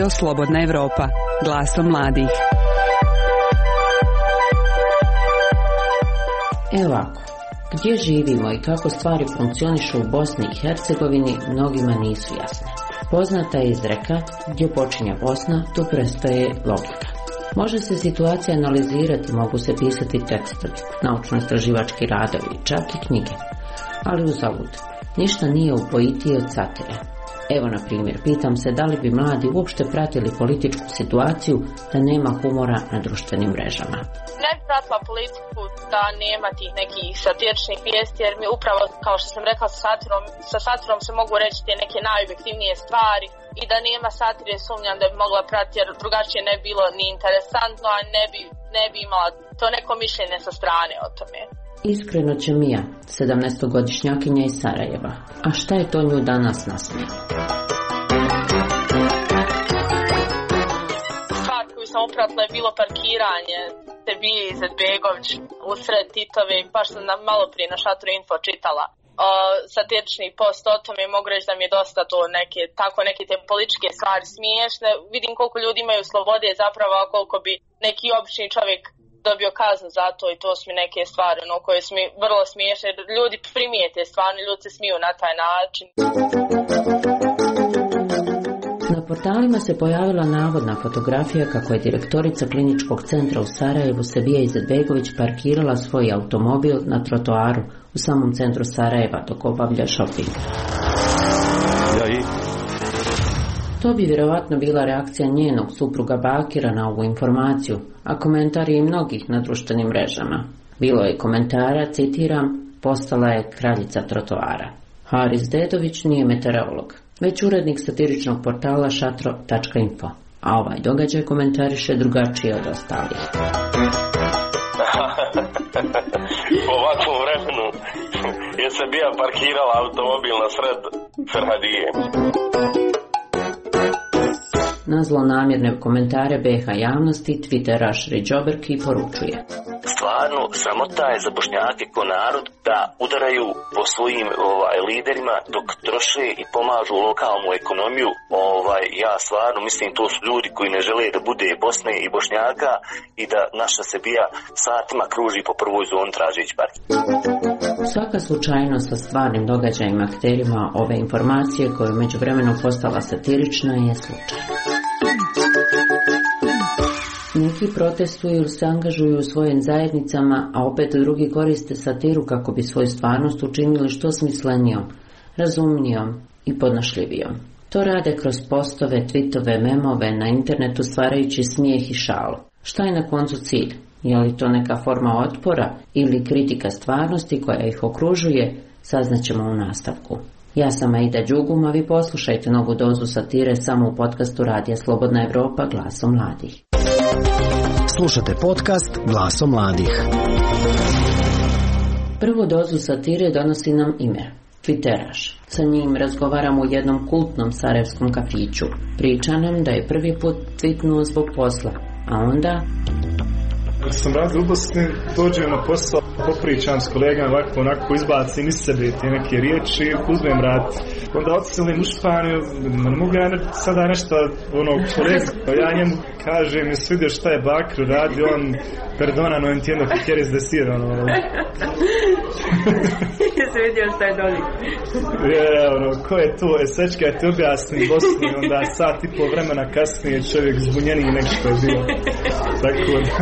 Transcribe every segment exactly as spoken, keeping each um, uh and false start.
Radio Slobodna Evropa, glasom mladih. Evo ovako, gdje živimo i kako stvari funkcionišu u Bosni i Hercegovini mnogima nisu jasne. Poznata je izreka, gdje počinje Bosna, tu prestaje logika. Može se situacija analizirati, mogu se pisati tekstovi, naučno-istraživački radovi, čak i knjige. Ali uzalud, ništa nije upojitije od satire. Evo na primjer, pitam se da li bi mladi uopšte pratili političku situaciju da nema humora na društvenim mrežama. Ne bi pratila politiku da nema tih nekih satiričnih vijesti, jer mi upravo, kao što sam rekla, sa satirom, sa satirom se mogu reći te neke najobjektivnije stvari i da nema satire sumnjam da bi mogla pratiti, jer drugačije ne bi bilo ni interesantno, a ne bi, ne bi imala to neko mišljenje sa strane o tome. Iskreno će Mija, sedamnaestogodišnjakinja iz Sarajeva. A šta je to nju danas nasmije? Stvar koju sam upratila je bilo parkiranje Sebije Izetbegović usred Titove, baš sam malo prije na Šatoru Info čitala. O, satirični post o tome, mogu reći da mi je dosta to neke, tako neke te političke stvari smiješne. Vidim koliko ljudi imaju slobode zapravo, a koliko bi neki obični čovjek dobio kaznu za to, i to su mi neke stvari no, koje su mi vrlo smiješne. Ljudi primijete stvarno, ljudi se smiju na taj način. Na portalima se pojavila navodna fotografija kako je direktorica kliničkog centra u Sarajevu Sebija Izetbegović parkirala svoj automobil na trotoaru u samom centru Sarajeva dok obavlja shopping. Ja i... To bi vjerovatno bila reakcija njenog supruga Bakira na ovu informaciju, a komentari i mnogih na društvenim mrežama. Bilo je komentara, citiram, postala je kraljica trotoara. Haris Dedović nije meteorolog, već urednik satiričnog portala šatro tačka info, a ovaj događaj komentariše drugačije od ostalih. Po ovakvom vremenu je se bija parkirala automobil na sred Ferhadije. Na zlonamjerne komentare B H javnosti Twitteraš Riđoberki poručuje: stvarno sramota je za Bošnjake ko narod da udaraju po svojim ovaj, liderima dok troše i pomažu lokalnu ekonomiju. Ovaj, ja stvarno mislim to su ljudi koji ne žele da bude Bosne i Bošnjaka i da naša Sebija satima kruži po prvoj zoni tražeći park. Svaka slučajnost sa stvarnim događajima akterima ove informacije koja je međuvremeno postala satirična je slučaj. Neki protestuju ili se angažuju u svojim zajednicama, a opet drugi koriste satiru kako bi svoju stvarnost učinili što smislenijom, razumnijom i podnošljivijom. To rade kroz postove, tweetove, memove na internetu stvarajući smijeh i šalu. Šta je na koncu cilj? Je li to neka forma otpora ili kritika stvarnosti koja ih okružuje? Saznaćemo u nastavku. Ja sam Aida Đugum, a vi poslušajte novu dozu satire samo u podcastu Radija Slobodna Evropa, glasom mladih. Slušate podcast Glasom mladih. Prvu dozu satire donosi nam Imer, Twitteraš. Sa njim razgovaram u jednom kultnom sarajevskom kafiću. Priča nam da je prvi put tweetnuo zbog posla, a onda... Kad sam radio u Bosni, dođem na posao, popričam s kolegama, ovako onako izbacim iz sebe te neke riječi i uzmem rad. Onda odselim u Španiju, ne mogu ja ne, sada nešto ono kolega, ja njemu kažem mi svidio šta je Bakr radio, on perdona no entiendo que quieres decir, ono. Jesi vidio šta je doli? Je, ono, ko je to, e sad kad ti objasnim Bosni, onda sat i pol vremena kasnije čovjek zbunjeniji nek što je bilo. Tako da...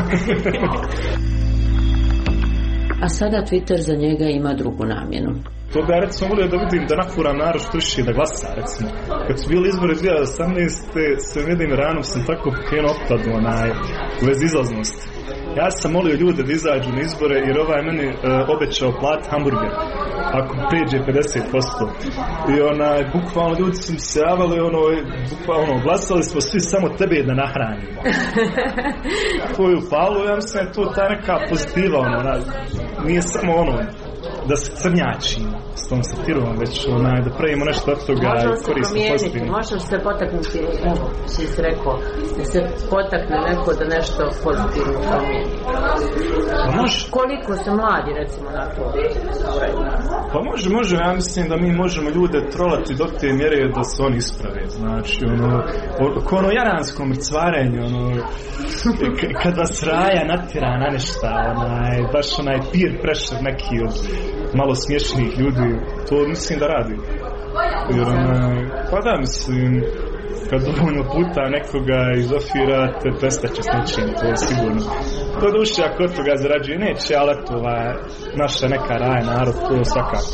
A sada Twitter za njega ima drugu namjenu. To bi ja recimo volio da vidim da nafuram narod što više da glasa recimo. Kad su bili izbori dvije tisuće osamnaeste. sve jednim ranom sam tako pokrenuo otpadu onaj u vezi izlaznosti. Ja sam molio ljude da izađu na izbore jer ovaj meni uh, obećao plat hamburger ako pređe pedeset posto. I onaj, bukvalno ljudi su mi se javali, ono, bukvalno glasali smo svi samo tebe da nahranimo. To je upalo, ja mislim da je to ta neka pozitiva, ono, onaj, nije samo ono da se crnjačimo s tom satirom, već onaj, da pravimo nešto od toga i koristimo pozitivno. Može se potaknuti, evo, si si rekao, da se potakne neko da nešto pozitivno promijeni. Može. Koliko su mladi, recimo, na to? Pa može, može, ja mislim da mi možemo ljude trolati do te mjere da se oni isprave, znači, ono, ko ono jaransko mrcvarenje, ono, k- kad vas raja natjera na nešta, onaj, baš onaj peer pressure neki od malo smiješnih ljudi, to mislim da radi. Jer, onaj, pa da, mislim, kad dovoljno puta nekoga izofirate, prestaće s nečim, to je sigurno. To duše, ako od toga zarađuje, neće, ali eto, ova, naša neka raja narod, to svakako.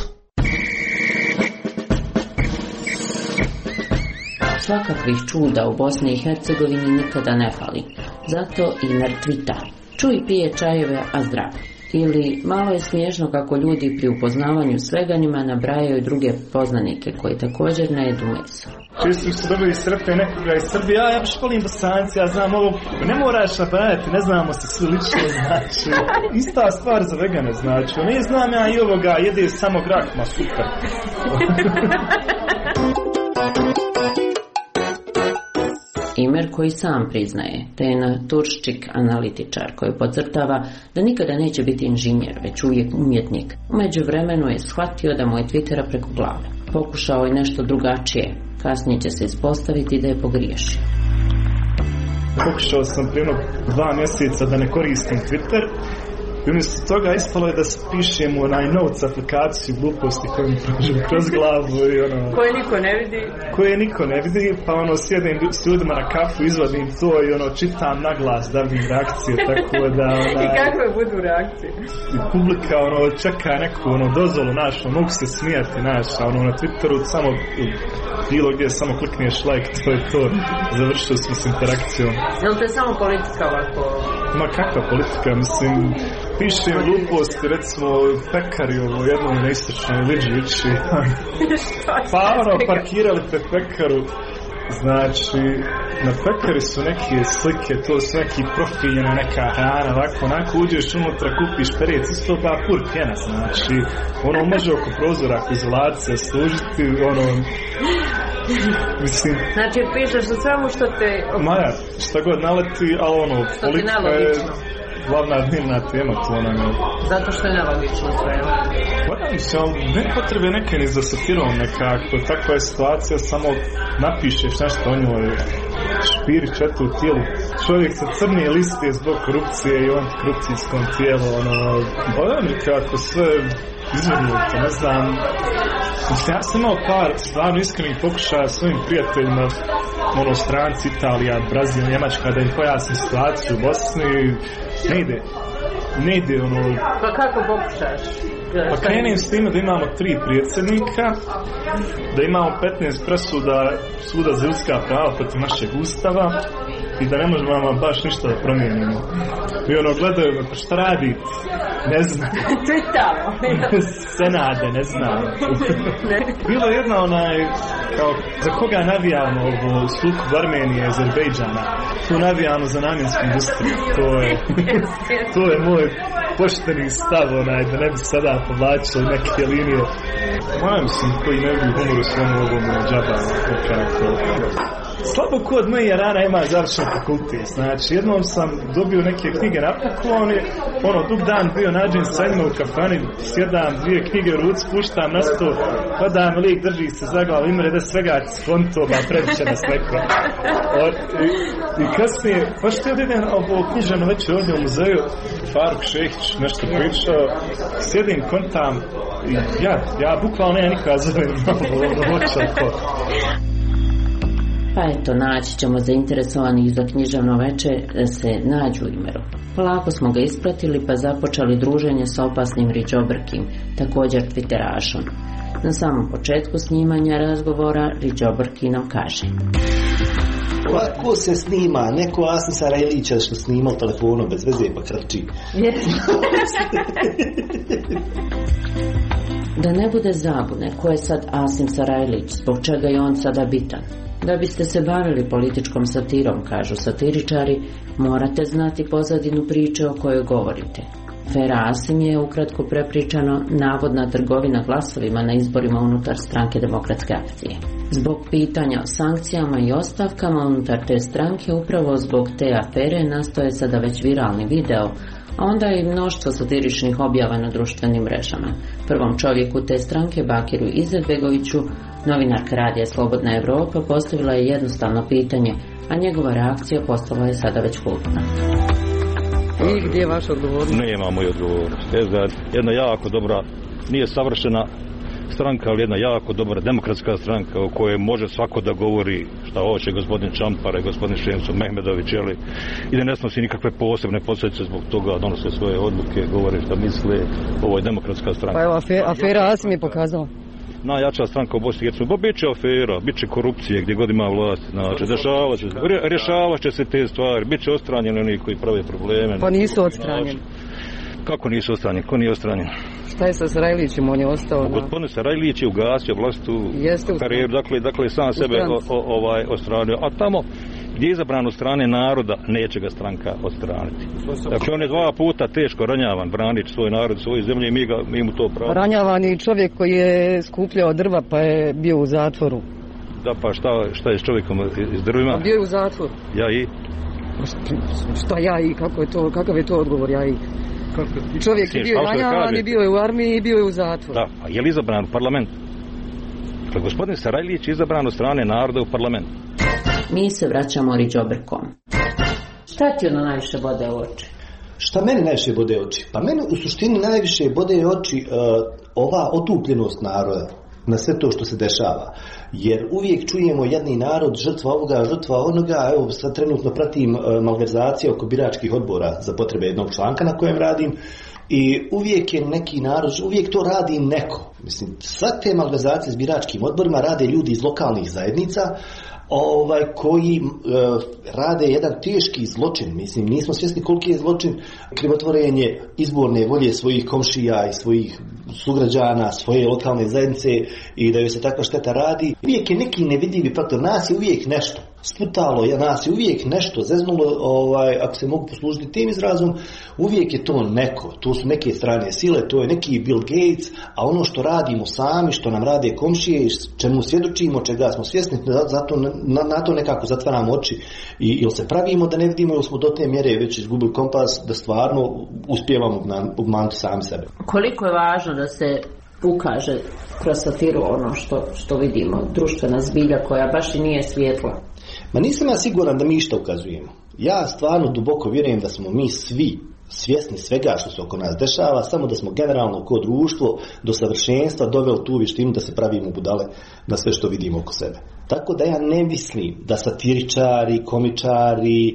Svakakvih čuda u Bosni i Hercegovini nikada ne fali. Zato i mrtvita. Čuj, pije čajeve, a zdrav. Ili malo je smiješno kako ljudi pri upoznavanju svega njima nabrajaju druge poznanike koji također ne jedu meso. Često se dobili sretne nekoga iz Srbije, ja, ja baš volim Bosanci, ja znam ovo, ne moraš nabrajati, ne znamo se svi lično, znači, ista stvar za vegane, znači, ne znam ja i ovoga, jede samo grah, ma super. Imer koji sam priznaje da je naturščik analitičar koji podcrtava da nikada neće biti inženjer, već uvijek umjetnik. U međuvremenu je shvatio da mu je Twittera preko glave. Pokušao je nešto drugačije, kasnije će se ispostaviti da je pogriješio. Pokušao sam prije dva mjeseca da ne koristim Twitter. I umjesto toga ispalo je da pišem onaj notes aplikaciju gluposti koju mi prođem kroz glavu i ono... Koje niko ne vidi. Koje niko ne vidi, pa ono sjedim s ljudima na kafu, izvadim to i ono čitam na glas da vidim reakcije, tako da ona... I kakve budu reakcije? I publika ono čeka neku ono dozvolu našu, mogu se smijati naš, a ono na Twitteru samo bilo gdje samo klikneš like, to je to, završio smo s interakcijom. Je li to je samo politika ovako? Ma kakva politika, mislim... Pišem gluposti, recimo, pekari ovo jednom na istočnoj Liđići. Pa ono, parkirali pe pekaru. Znači, na pekari su neke slike, to su neki profiljena neka hrana, ovako, onako uđeš unutra, kupiš perec, isto ba pur pjena, znači, ono može oko prozora, ako izolacija služiti, ono, mislim... Znači, pišeš o svemu što te... Maja, šta god naleti, ali ono, politika je... Glavna dnevna tema, to nam je... Zato što je nelogično sve. Pa mislim, ne potrebe neke ni za satirom nekako. Takva je situacija, samo napišeš nešto o njoj, špirić eto u tijelu. Čovjek sa crne liste zbog korupcije i on korupcijskom tijelu, ono... Pa nekako sve izvrnuto, ne znam... Ja sam imao par stvarno iskrenih pokušaja svojim prijateljima, ono, stranci, Italija, Brazil, Njemačka, da im pojasnim situaciju u Bosni. Ne ide. Ne ide, ono... Pa kako pokušaš? Pa krenim s time da imamo tri predsjednika, da imamo petnaest presuda suda za ljudska prava protiv našeg ustava i da ne možemo vam baš ništa da promijenimo. I ono, gledaju me, pa šta radite? Ne znam. Twitter. Senade, ne znam. Bilo je jedna onaj, kao, za koga navijamo ovo sukob Armenije i Azerbejdžana? Tu navijamo za namjensku industriju. To je, to je moj pošteni stav, onaj, da ne bi sada povlačili neke linije. Moja mislim, koji ne vidi humor u svom ovom džaba, kako... Slabo ko od moje rana ima završen fakultet, znači jednom sam dobio neke knjige na poklon, ono, dug dan bio nađen sa njima u kafani, sjedam dvije knjige u ruci, puštam na sto, padam lik, drži se za glavu, ima rede svega skontoba, previše nas neko. I, i kasnije, pa što je odjedem ovo knjižano večer ovdje u muzeju, Faruk Šehić nešto pričao, sjedim, kontam, i ja, ja bukvalno ja nikoga zovem ovo očako. Pa eto, naći ćemo zainteresovani za književno večer da se nađu u Imeru. Polako smo ga ispratili pa započeli druženje s opasnim Riđobrkim, također Twitterašom. Na samom početku snimanja razgovora Riđobrki nam kaže: Pa ko se snima? Neko Asim Sarajlića što snima u telefonu bez veze pa krči. Da ne bude zabune ko je sad Asim Sarajlić, zbog čega je on sada bitan. Da biste se bavili političkom satirom, kažu satiričari, morate znati pozadinu priče o kojoj govorite. Afera Asim je, ukratko prepričano, navodna trgovina glasovima na izborima unutar stranke Demokratske akcije. Zbog pitanja o sankcijama i ostavkama unutar te stranke, upravo zbog te afere nastoje sada već viralni video a onda i mnoštvo satiričnih objava na društvenim mrežama. Prvom čovjeku te stranke, Bakiru Izetbegoviću, novinarka radija Slobodna Evropa postavila je jednostavno pitanje, a njegova reakcija postala je sada već kultna. I gdje je vaš odgovor? Nema moj odgovornost. Jedna jako dobra, nije savršena stranka, ali jedna jako dobra demokratska stranka o kojoj može svako da govori šta hoće, gospodin Čampare, gospodin Šemso Mehmedović, jeli, i da ne snosi nikakve posebne posljedice zbog toga, donose svoje odluke, govore šta misle. Ovo je demokratska stranka. Pa evo, afera, afera Asim je pokazala. Najjača stranka u Bosni i Hercegovini. Bit će afera, bit će korupcije gdje god ima vlast, znači, dešavat će, rješavat će se te stvari, bit će odstranjeni oni koji prave probleme. Pa nisu odstranjeni. Kako nisu odstranjeni? Ko nije odstranjen? Šta je sa Sarajlićem, on je ostao na... Gospodin Sarajlić je ugasio vlastitu karijeru, dakle, dakle sam sebe o, o, ovaj odstranio, a tamo gdje je izabran od strane naroda, neće ga stranka odstraniti. Dakle, on je dva puta teško ranjavan, branič svoj narod, svoje zemlje i mi, ga, mi mu to pravo. Ranjavan je čovjek koji je skupljao drva pa je bio u zatvoru. Da, pa šta, šta je s čovjekom iz drvima? Pa bio je u zatvoru. Ja i? Šta ja i, kako je to, kakav je to odgovor, ja i? Čovjek je bio ranjavan i bio je u armiji i bio je u zatvoru. Da, a je li izabran u parlament? Dakle, gospodin Sarajlić je izabran od strane naroda u parlament. Mi se vraćamo Riđobrkom. Šta ti ono najviše bode u oči? Šta meni najviše bode oči? Pa meni u suštini najviše bode oči uh, ova otupljenost naroda na sve to što se dešava. Jer uvijek čujemo jedni narod, žrtva ovoga, žrtva onoga. Evo sad trenutno pratim uh, malverzacije oko biračkih odbora za potrebe jednog članka na kojem radim. I uvijek je neki narod, uvijek to radi neko. Mislim, sve te malverzacije s biračkim odborima rade ljudi iz lokalnih zajednica, ovaj, koji e, rade jedan teški zločin. Mislim, nismo svjesni koliki je zločin krivotvorenje izborne volje svojih komšija i svojih sugrađana, svoje lokalne zajednice i da joj se takva šteta radi. Uvijek je neki nevidljivi faktor, nas je uvijek nešto sputalo, nas je uvijek nešto zeznulo, ovaj, ako se mogu poslužiti tim izrazom, uvijek je to neko, to su neke strane sile, to je neki Bill Gates, a ono što radimo sami, što nam rade komšije, čemu svjedočimo, čega smo svjesni, zato na, na to nekako zatvaramo oči i ili se pravimo da ne vidimo, ili smo do te mjere već izgubili kompas da stvarno uspijevamo obmanuti sami sebe. Koliko je važno da se ukaže kroz satiru ono što, što vidimo, društvena zbilja koja baš i nije svjetla? Ma nisam ja siguran da mi išta ukazujemo. Ja stvarno duboko vjerujem da smo mi svi svjesni svega što se oko nas dešava, samo da smo generalno kao društvo do savršenstva doveli tu vještinu da se pravimo budale na sve što vidimo oko sebe. Tako da ja ne mislim da satiričari, komičari, e,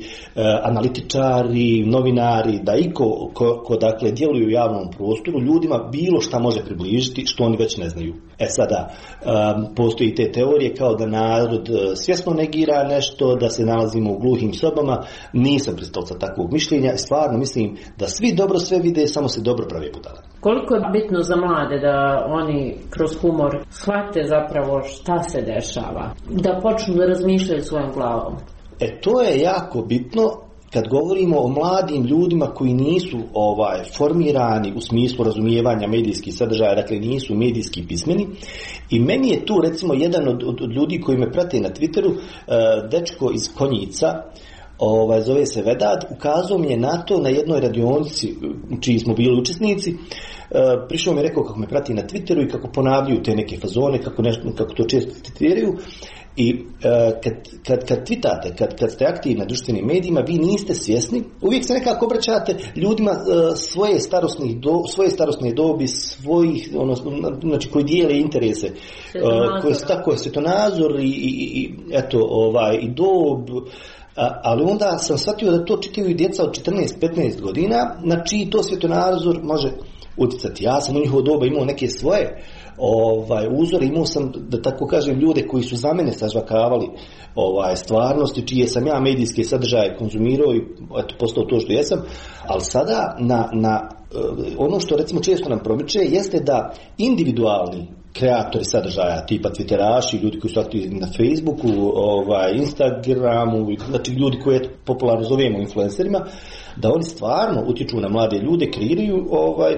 analitičari, novinari, da iko ko, ko dakle djeluju u javnom prostoru ljudima bilo šta može približiti što oni već ne znaju. E sada, e, postoji te teorije kao da narod svjesno negira nešto, da se nalazimo u gluhim sobama. Nisam pristalica takvog mišljenja i stvarno mislim da svi dobro sve vide, samo se dobro pravi budale. Koliko je bitno za mlade da oni kroz humor shvate zapravo šta se dešava, da počnu da razmišljaju svojom glavom? E to je jako bitno kad govorimo o mladim ljudima koji nisu ovaj formirani u smislu razumijevanja medijskih sadržaja, dakle nisu medijski pismeni. I meni je tu recimo jedan od, od, od ljudi koji me prate na Twitteru, uh, dečko iz Konjica, Ovaj, zove se Vedad, ukazao mi je na to na jednoj radionici čiji smo bili učesnici. E, prišao mi je rekao kako me prati na Twitteru i kako ponavljaju te neke fazone, kako, nešto, kako to često tweetiraju. I e, kad, kad, kad tweetate, kad, kad ste aktivni na društvenim medijima, vi niste svjesni, uvijek se nekako obraćate ljudima e, svoje, starosnih do, svoje starosne dobi, svojih, ono, znači koji dijele interese, e, koje su tako svjetonazor i, i, i, eto, ovaj, i dob. A, ali onda sam shvatio da to čitaju i djeca od četrnaest petnaest godina, na čiji to svjetonazor može utjecati. Ja sam u njihovo doba imao neke svoje ovaj, uzore, imao sam, da tako kažem, ljude koji su za mene sažvakavali ovaj, stvarnosti, čije sam ja medijske sadržaje konzumirao i eto, postao to što jesam, ali sada na, na ono što recimo često nam promiče jeste da individualni kreatori sadržaja, tipa twitteraši, ljudi koji su aktivni na Facebooku, ovaj, Instagramu, znači ljudi koje popularno zovemo influencerima, da oni stvarno utječu na mlade ljude, kreiraju ovaj,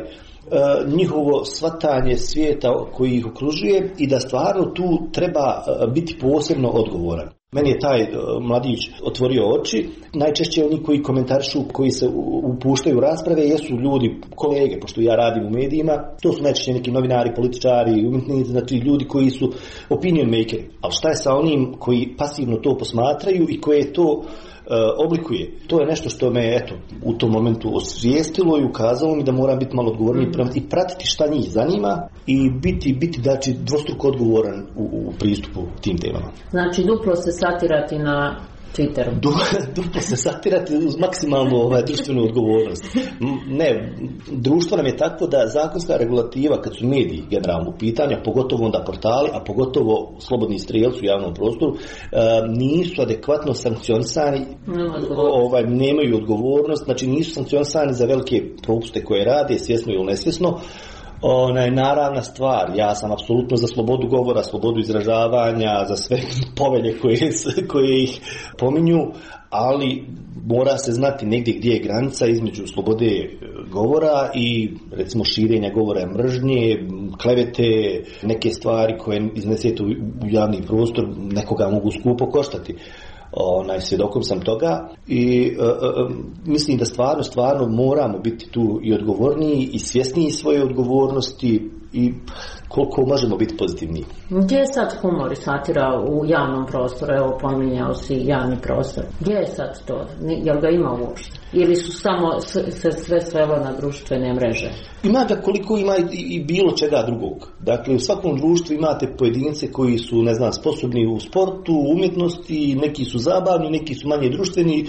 njihovo shvatanje svijeta koji ih okružuje i da stvarno tu treba biti posebno odgovoran. Meni je taj uh, mladić otvorio oči. Najčešće oni koji komentarišu, koji se upuštaju u rasprave, jesu ljudi, kolege, pošto ja radim u medijima, to su najčešće neki novinari, političari, umjetnici, znači ljudi koji su opinion makeri. Ali šta je sa onim koji pasivno to posmatraju i koje to uh, oblikuje? To je nešto što me eto, u tom momentu osvijestilo i ukazalo mi da moram biti malo odgovorniji mm. i pratiti šta njih zanima i biti, biti znači, dvostruko odgovoran u, u pristupu tim temama. Znači duplo se satirati na Twitteru. Du, duplo se satirati uz maksimalnu ovaj, društvenu odgovornost. Ne, društvo nam je tako da zakonska regulativa, kad su mediji generalno u pitanja, pogotovo onda portali, a pogotovo slobodni strijelci u javnom prostoru, nisu adekvatno sankcionisani, ovaj, nemaju odgovornost, znači nisu sankcionisani za velike propuste koje rade, svjesno ili nesvjesno. Ona je naravna stvar, ja sam apsolutno za slobodu govora, slobodu izražavanja, za sve povelje koje, koje ih pominju, ali mora se znati negdje gdje je granica između slobode govora i recimo širenja govora mržnje, klevete, neke stvari koje iznesete u javni prostor nekoga mogu skupo koštati. Onaj, svjedokom sam toga i e, e, mislim da stvarno, stvarno moramo biti tu i odgovorniji i svjesniji svoje odgovornosti i koliko možemo biti pozitivniji. Gdje je sad humor i satira u javnom prostoru? Evo, pominjao si javni prostor. Gdje je sad to? Jel ga ima uopšte? Ili su samo se sve svelo na društvene mreže? Ima ga koliko ima i, i bilo čega drugog. Dakle, u svakom društvu imate pojedince koji su, ne znam, sposobni u sportu, u umjetnosti, neki su zabavni, neki su manje društveni.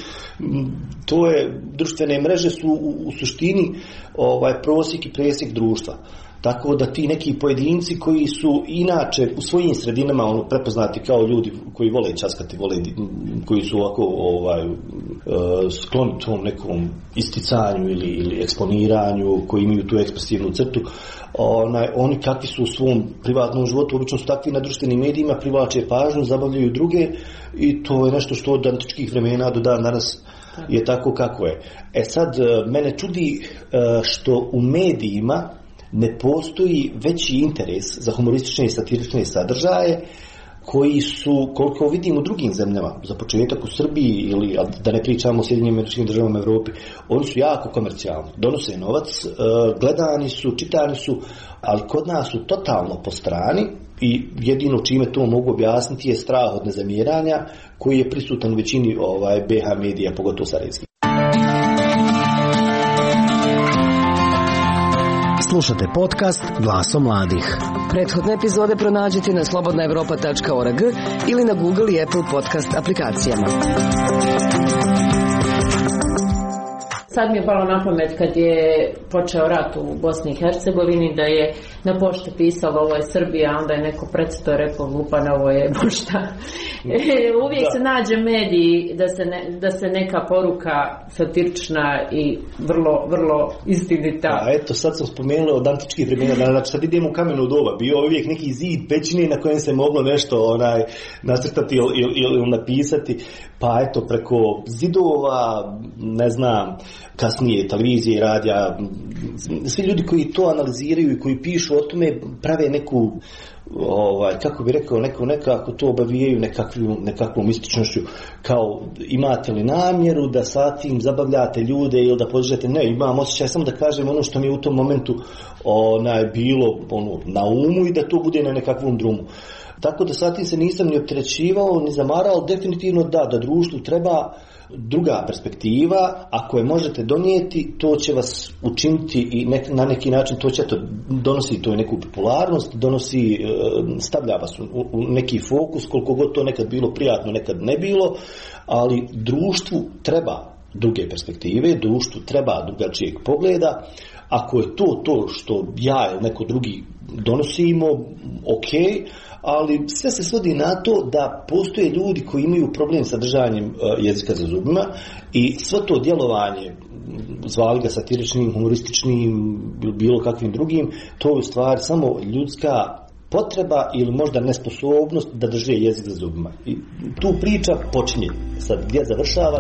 To je, društvene mreže su u, u suštini ovaj, prosjek i presjek društva. Tako da ti neki pojedinci koji su inače u svojim sredinama ono, prepoznati kao ljudi koji vole časkati, vole, koji su ovako ovaj, skloni tom nekom isticanju ili, ili eksponiranju, koji imaju tu ekspresivnu crtu, onaj, oni kakvi su u svom privatnom životu, obično su takvi na društvenim medijima, privlače pažnju, zabavljaju druge i to je nešto što od antičkih vremena do dan danas je tako kako je. E sad, mene čudi što u medijima ne postoji veći interes za humoristične i satirične sadržaje koji su, koliko vidim u drugim zemljama, za početak u Srbiji ili da ne pričamo o Sjedinjenim Američkim Državama Evropi, oni su jako komercijalni, donose novac, gledani su, čitani su, ali kod nas su totalno po strani i jedino čime to mogu objasniti je strah od nezamjeranja koji je prisutan u većini ovaj, be ha medija, pogotovo sarajevskih. Slušate podcast Glasom mladih. Prethodne epizode pronađite na slobodna evropa tačka org ili na Google i Apple podcast aplikacijama. Sad mi je palo na pamet kad je počeo rat u Bosni i Hercegovini da je na pošti pisalo ovo je Srbija, a onda je neko predsto rekao glupan, ovo je pošta. Uvijek da. Se nađe mediji da se, ne, da se neka poruka satirična i vrlo, vrlo istinita. A eto, sad sam spomenula od antičkih vremena, znači sad idemo u kameno doba, bio uvijek neki zid pećine na kojem se moglo nešto onaj, nacrtati ili, ili, ili napisati, pa eto preko zidova, ne znam, kasnije televizije i radija, svi ljudi koji to analiziraju i koji pišu o tome prave neku, ovaj, kako bi rekao, neko, nekako to obavijaju nekakvu, nekakvom mističnošću, kao imate li namjeru da sa tim zabavljate ljude ili da podižete, ne, imam osjećaj samo da kažem ono što mi je u tom momentu onaj, bilo ono, na umu i da to bude na nekakvom drumu. Tako da sa tim se nisam ni opterećivao, ni zamarao, definitivno da, da društvu treba druga perspektiva, ako je možete donijeti, to će vas učiniti i nek, na neki način to će to donosi to je neku popularnost, donosi, stavlja vas u, u neki fokus, koliko god to nekad bilo prijatno, nekad ne bilo, ali društvu treba druge perspektive, društvu treba drugačijeg pogleda. Ako je to to što ja ili neko drugi donosimo, ok, ali sve se svodi na to da postoje ljudi koji imaju problem sa držanjem jezika za zubima i sve to djelovanje, zvali ga satiričnim, humorističnim, bilo kakvim drugim, to je u stvari samo ljudska potreba ili možda nesposobnost da drže jezik za zubima. I tu priča počinje. Sad gdje završava?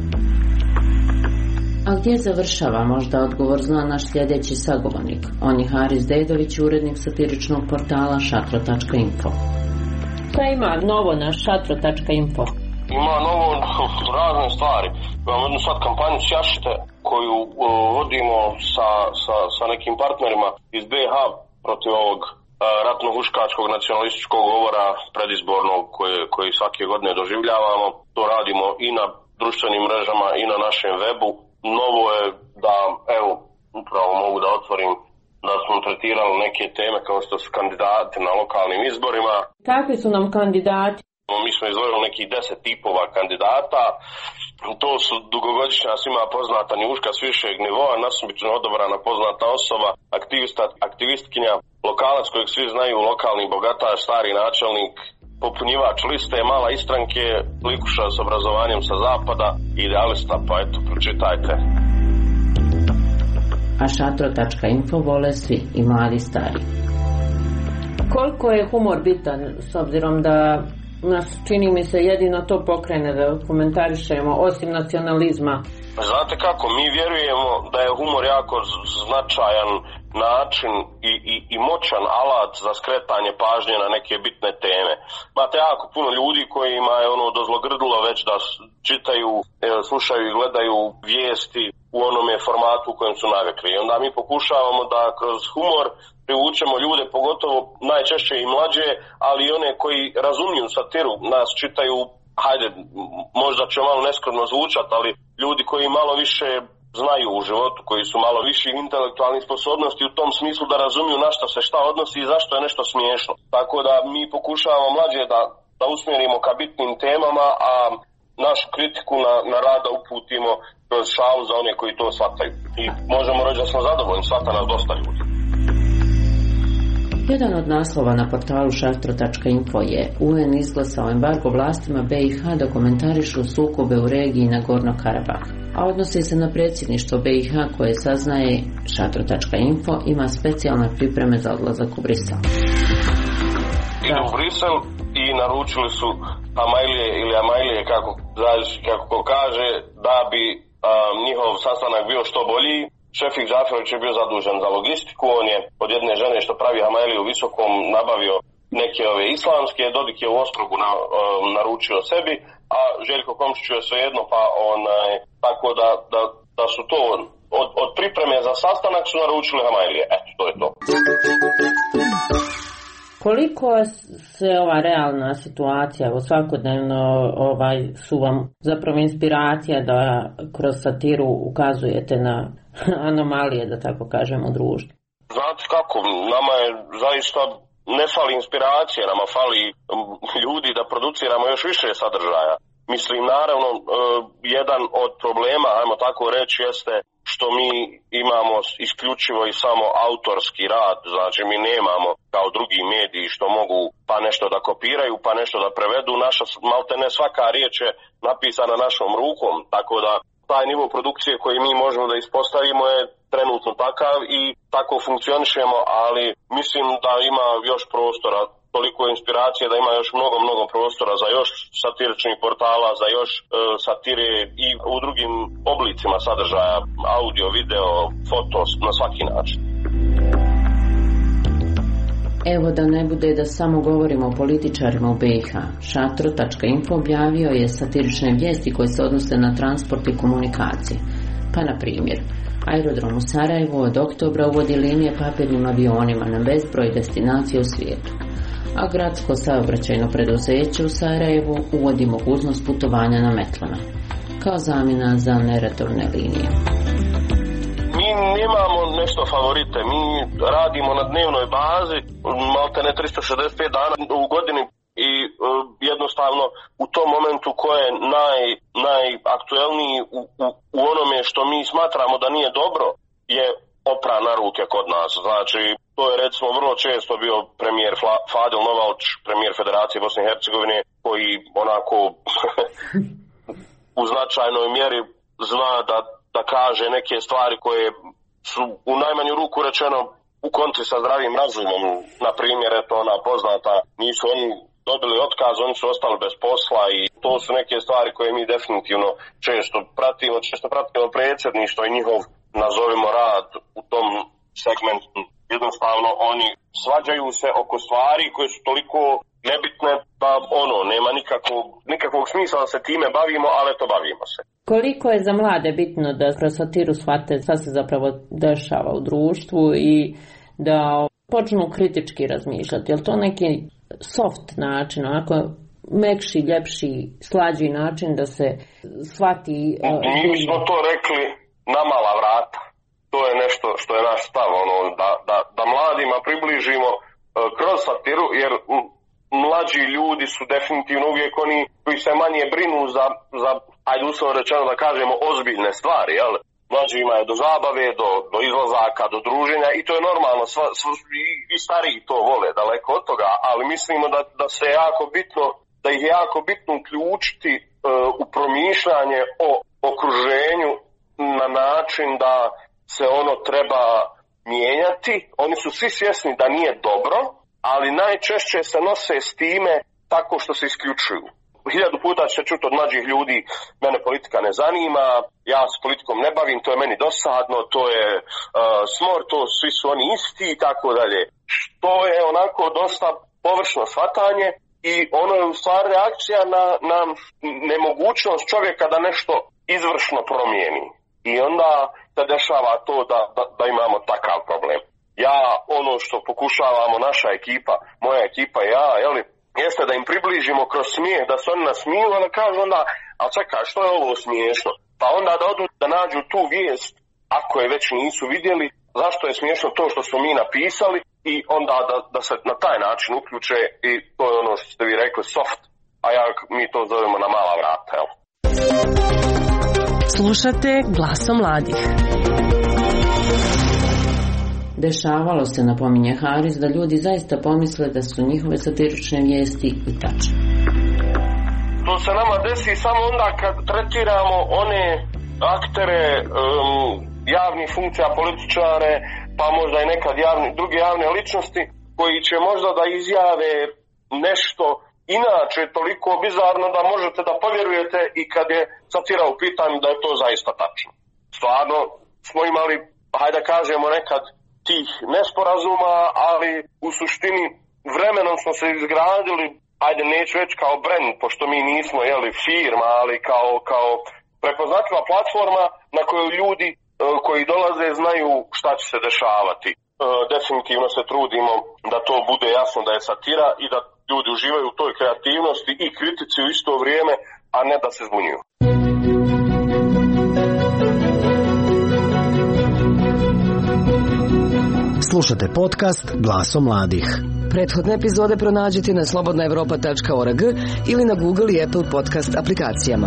A gdje završava, možda odgovor zna naš sljedeći sagovornik. On je Haris Dedović, urednik satiričnog portala šatro tačka info. Šta ima novo na šatro tačka info? Ima novo razne stvari. Imamo jednu sad kampanju Sjašite koju uh, vodimo sa, sa, sa nekim partnerima iz B iH protiv ovog uh, ratno-huškačkog nacionalističkog govora predizbornog koje, koji svake godine doživljavamo. To radimo i na društvenim mrežama i na našem webu. Novo je da, evo, upravo mogu da otvorim da smo tretirali neke teme kao što su kandidati na lokalnim izborima. Kakvi su nam kandidati? Mi smo izvojili nekih deset tipova kandidata. To su dugogodišnja svima poznata njuška s višeg nivoa, nasumično odabrana poznata osoba, aktivista, aktivistkinja, lokalac kojeg svi znaju, lokalni bogataš, stari načelnik, popunjivač liste, mala istranke, likuša s obrazovanjem sa zapada, idealista, pa eto, pročitajte. A šatro tačka info vole svi, i mladi i stari. Koliko je humor bitan, s obzirom da nas, čini mi se, jedino to pokrene da komentarišemo, osim nacionalizma? Znate kako, mi vjerujemo da je humor jako značajan način i, i, i moćan alat za skretanje pažnje na neke bitne teme. Imate jako puno ljudi kojima je ono dozlogrdilo već da čitaju, slušaju i gledaju vijesti u onome formatu u kojem su navikli. I onda mi pokušavamo da kroz humor privučemo ljude, pogotovo najčešće i mlađe, ali i one koji razumiju satiru, nas čitaju, hajde, možda će malo neskromno zvučati, ali ljudi koji malo više znaju u životu, koji su malo više intelektualnih sposobnosti u tom smislu da razumiju na što se šta odnosi i zašto je nešto smiješno. Tako da mi pokušavamo mlađe da, da usmjerimo ka bitnim temama, a našu kritiku na, na rada uputimo kroz šalu za one koji to shvataju. I možemo reći da smo zadovoljni, shvata nas dosta ljudi. Jedan od naslova na portalu šatro tačka info je U N izglasao embargo vlastima B iH da komentarišu sukobe u regiji Nagorno Karabah, a odnosi se na predsjedništvo B iH koje saznaje šatro tačka info ima specijalne pripreme za odlazak u Brisel. Idu u Brisel i naručili su Amajlije ili Amajlije, kako, kako kaže, da bi um, njihov sastanak bio što bolji. Šefik Džaferović je bio zadužen za logistiku, on je od jedne žene što pravi Amajliju u Visokom nabavio neke ove islamske, Dodik je u Ostrogu na, um, naručio sebi, a Željko Komšić je svejedno, pa onaj, tako da, da, da su to od, od pripreme za sastanak su naručili Amajlije. Eto, to je to. Koliko se ova realna situacija, evo svakodnevno ovaj, su vam zapravo inspiracija da kroz satiru ukazujete na anomalije, da tako kažemo, u društvu? Znate kako, nama je zaista ne fali inspiracije, nama fali ljudi da produciramo još više sadržaja. Mislim, naravno, jedan od problema, ajmo tako reći, jeste što mi imamo isključivo i samo autorski rad, znači mi nemamo kao drugi mediji što mogu pa nešto da kopiraju, pa nešto da prevedu. Naša, malte ne svaka riječ je napisana našom rukom, tako da taj nivo produkcije koji mi možemo da ispostavimo je trenutno takav i tako funkcionišemo, ali mislim da ima još prostora, toliko inspiracije da ima još mnogo, mnogo prostora za još satiričnih portala, za još e, satire i u drugim oblicima sadržaja, audio, video, fotos, na svaki način. Evo da ne bude da samo govorimo o političarima u B iH, šatro tačka info objavio je satirične vijesti koje se odnose na transport i komunikacije. Pa na primjer, aerodrom u Sarajevu od oktobra uvodi linije papirnim avionima na bezbroj destinacije u svijetu, a gradsko saobraćajno preduzeće u Sarajevu uvodi mogućnost putovanja na metlama, kao zamjena za neredovne linije. Mi nemamo nešto favorite, mi radimo na dnevnoj bazi, malte ne tristo šezdeset pet dana u godini i uh, jednostavno u tom momentu ko je naj, najaktuelniji u, u, u onome što mi smatramo da nije dobro je opra na ruke kod nas. Znači, to je recimo vrlo često bio premijer Fadil Novalč, premijer Federacije Bosne i Hercegovine, koji onako u značajnoj mjeri zna da da kaže neke stvari koje su u najmanju ruku rečeno u kontri sa zdravim razumom. Na primjer, eto ona poznata, nisu oni dobili otkaz, oni su ostali bez posla i to su neke stvari koje mi definitivno često pratimo, često pratimo predsjedništvo i njihov, nazovimo, rad u tom segmentu. Jednostavno oni svađaju se oko stvari koje su toliko nebitne, pa ono, nema nikakvog, nikakvog smisla da se time bavimo, ali to bavimo se. Koliko je za mlade bitno da kroz satiru shvate šta se zapravo dešava u društvu i da počnu kritički razmišljati? Je li to neki soft način, onako mekši, ljepši, slađi način da se shvati? Uh, Mi smo to rekli na mala vrata. To je nešto što je naš stav, ono, da, da, da mladima približimo uh, kroz satiru, jer um, mlađi ljudi su definitivno uvijek oni koji se manje brinu za, za ajde uslovno rečeno da kažemo, ozbiljne stvari, jel? Mlađima je do zabave, do, do izlazaka, do druženja i to je normalno, sva, sva, i, i stariji to vole, daleko od toga, ali mislimo da, da se jako bitno, da ih je jako bitno uključiti uh, u promišljanje o okruženju na način da se ono treba mijenjati. Oni su svi svjesni da nije dobro, ali najčešće se nose s time tako što se isključuju. Hiljadu puta će se čuti od mlađih ljudi, mene politika ne zanima, ja s politikom ne bavim, to je meni dosadno, to je uh, smor, to svi su oni isti i tako dalje. Što je onako dosta površno shvatanje i ono je u stvari reakcija na, na nemogućnost čovjeka da nešto izvršno promijeni. I onda se dešava to da, da, da imamo takav problem. Ja, ono što pokušavamo, naša ekipa, moja ekipa i ja, jeli, jeste da im približimo kroz smijeh, da se oni nasmiju, a da kažu onda, a čekaj, što je ovo smiješno? Pa onda da odu da nađu tu vijest, ako je već nisu vidjeli, zašto je smiješno to što smo mi napisali i onda da, da se na taj način uključe i to je ono što ste vi rekli soft, a ja, mi to zovemo na mala vrata, jel? Slušate Glasom mladih. Dešavalo se, napominje Haris, da ljudi zaista pomisle da su njihove satirične vijesti i tačne. To se nama desi samo onda kad tretiramo one aktere um, javnih funkcija, političare, pa možda i nekad javni, druge javne ličnosti koji će možda da izjave nešto inače toliko bizarno da možete da povjerujete i kad je satira u pitanju da je to zaista tačno. Stvarno smo imali, hajde da kažemo nekad, tih nesporazuma, ali u suštini vremenom smo se izgradili, ajde neću reći kao brand, pošto mi nismo jeli firma, ali kao, kao prepoznatljiva platforma na koju ljudi e, koji dolaze znaju šta će se dešavati. E, definitivno se trudimo da to bude jasno da je satira i da ljudi uživaju u toj kreativnosti i kritici u isto vrijeme, a ne da se zbunjuju. Slušate podcast Glasom mladih. Prethodne epizode pronađite na slobodna evropa tačka org ili na Google i Apple podcast aplikacijama.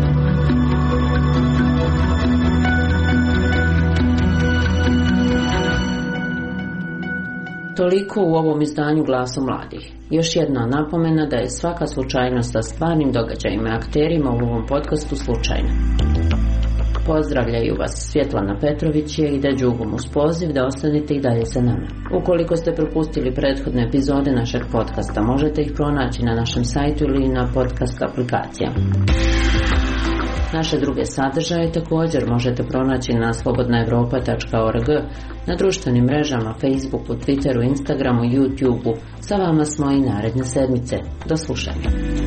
Toliko u ovom izdanju Glasom mladih. Još jedna napomena da je svaka slučajnost sa stvarnim događajima i akterima u ovom podcastu slučajna. Pozdravljaju vas Svjetlana Petrović i Ida Đugum uz poziv da ostanete i dalje sa nama. Ukoliko ste propustili prethodne epizode našeg podcasta, možete ih pronaći na našem sajtu ili na podcast aplikacijama. Naše druge sadržaje također možete pronaći na slobodna evropa tačka org, na društvenim mrežama, Facebooku, Twitteru, Instagramu, YouTubeu. Sa vama smo i naredne sedmice. Do slušanja.